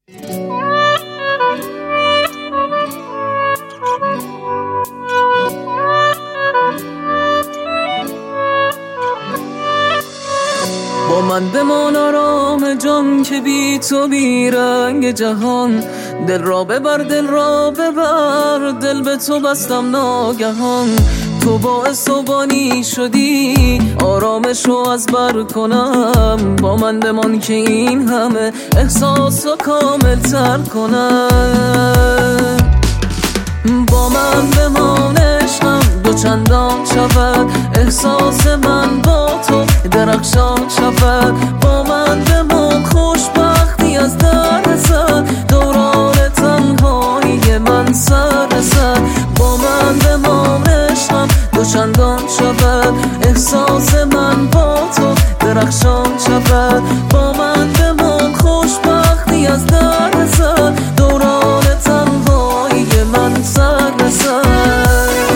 با من بمان آرام جان که بی تو بی رنگ جهان. دل را ببر دل را ببر، دل به تو بستم ناگهان. تو باعث و بانی شدی آرامش رو از بر کنم. با من بمان که این همه احساس رو کامل تر کنم. با من بمان عشقم دو چندان شود، احساس من با تو درخشان شود. با من بمان خوشبختی از در رسد، دوران تنهایی من سر رسد. با من بمان عشقم دو چندان شود، احساس من با تو درخشان شود. با من بمان خوشبختی از در رسد، دوران تنهایی من سر رسد.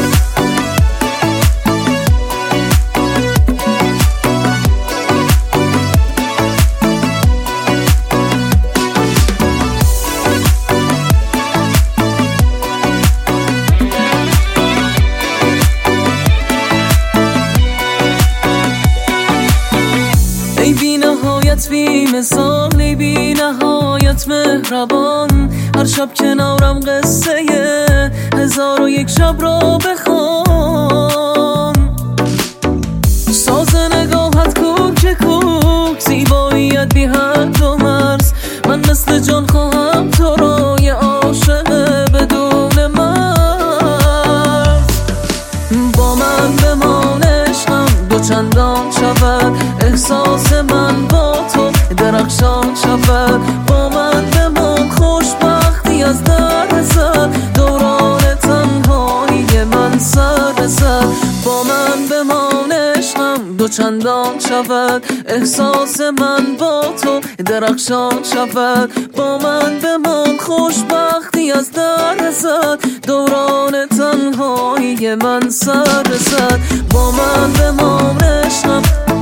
ای بی نهایت بی مثال، ای بی نهایت مهربان. هر شب کنارم قصه 1001 شب را بخوان. ساز نگاهت کوک کوک، زیباییت بی حد و مرز. من مثل جان خواهم تو را، یه عاشق بدون مرز. با من بمان عشقم دو چندان شود، احساس من با تو درخشان شود. با من بمان خوشبختی از در رسد، دوران تنهایی من سر رسد. با من بمان عشقم دو چندان شود، احساس من با تو درخشان شود. با من بمان خوشبختی از در رسد، دوران تنهایی من سر رسد. با من بمان عشقم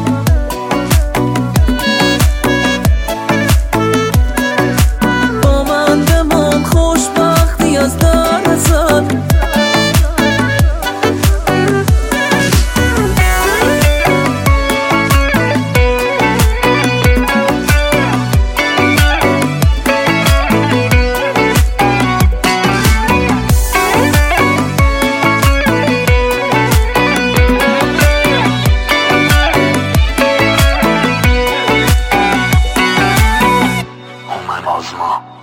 از در رسد. آزما